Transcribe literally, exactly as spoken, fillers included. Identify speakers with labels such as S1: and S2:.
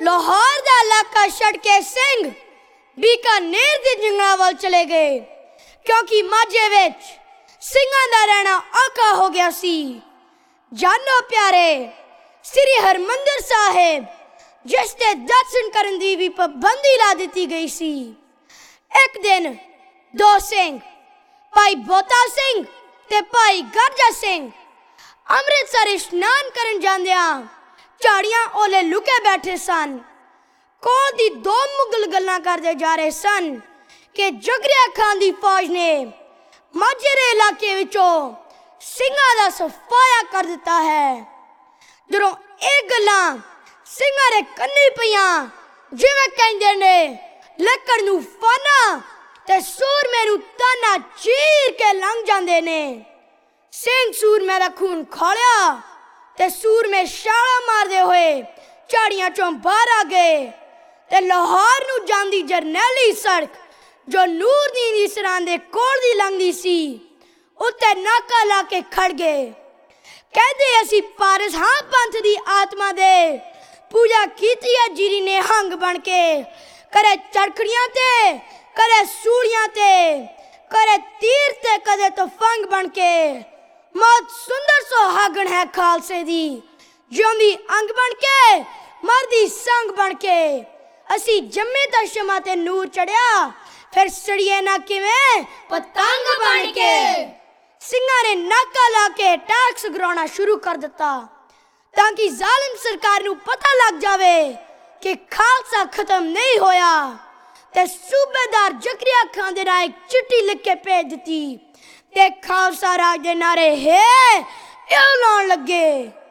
S1: लाहौर का इलाका छड़ के सिंह बीकानेर के जंगलों वाल चले गए, क्योंकि माझे विच सिंहां दा रहना औखा हो गया सी। जानो प्यारे, श्री हरमंदिर साहिब जिस ते दर्शन करन दी भी पाबंदी ला दी गई सी। एक दिन दो सिंह, भाई बोता सिंह ते भाई गर्जा सिंह अमृतसर इशनान करन जांदियां झाड़ियां ओले लुके बैठे सन। कोल दी दो मुगल गल्लां करदे जा रहे सन कि जगरिया खान दी फौज ने माझे इलाके विचों सिंहां दा सफाया कर दिता है। जदों ये गल्लां सिंहां दे कन्नी पईयां, जिवें कहंदे ने लकड़ नूं फाना ते सूरमे नूं ताना चीर के लंघ जांदे ने। सिंह सूरमे दा खून खोलिया ते सूरमे छाला मारदे हुए झाड़ियां चों बाहर आ गए ते लाहौर नूं जांदी जरनैली सड़क जो नूरदीन दी सरां दे कोल दी लंघदी सी, उत्ते नाका ला के खड़ गए। कहदे असी पारस हां पंथ दी आत्मा दे, पूजा कीती है जीरी ने हंग बन के, करे चरखड़ियां ते करे सूलियां ते करे तीर ते कदे तो फंग बन के। मौत सुंदर सुहागण है खालसे दी, जिउंदी अंग बन के मरदी संग बन के। असी जम्मे ता शमा ते नूर चढ़िया, फिर सड़िए ना किवें पतंग बन के। सिंहां ने नाका ला के टैक्स गिराउणा शुरू कर दिता ताकि जालिम सरकार नूं पता लग जावे कि खालसा खत्म नहीं होया। ते सूबेदार जकरिया खान दे नाल चिट्ठी लिख के भेज दिती ते खालसा राज दे नारे हे लाउण लगे।